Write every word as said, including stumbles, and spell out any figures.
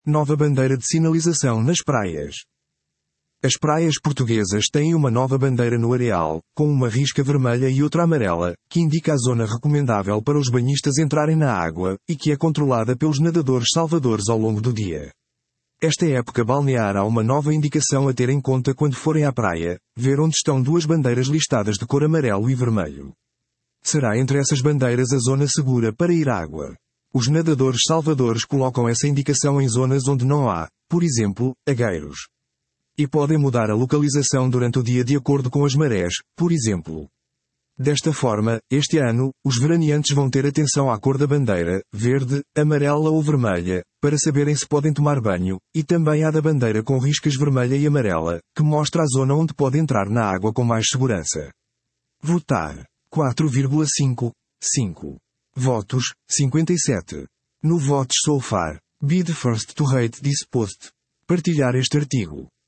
Nova bandeira de sinalização nas praias. As praias portuguesas têm uma nova bandeira no areal, com uma risca vermelha e outra amarela, que indica a zona recomendável para os banhistas entrarem na água, e que é controlada pelos nadadores salvadores ao longo do dia. Esta época balnear há uma nova indicação a ter em conta quando forem à praia, ver onde estão duas bandeiras listadas de cor amarelo e vermelho. Será entre essas bandeiras a zona segura para ir à água. Os nadadores salvadores colocam essa indicação em zonas onde não há, por exemplo, agueiros. E podem mudar a localização durante o dia de acordo com as marés, por exemplo. Desta forma, este ano, os veraneantes vão ter atenção à cor da bandeira, verde, amarela ou vermelha, para saberem se podem tomar banho, e também à da bandeira com riscas vermelha e amarela, que mostra a zona onde pode entrar na água com mais segurança. Votar. quatro vírgula cinco, cinco. Votos, cinquenta e sete. No Votes So Far. Be the first to rate this post. Partilhar este artigo.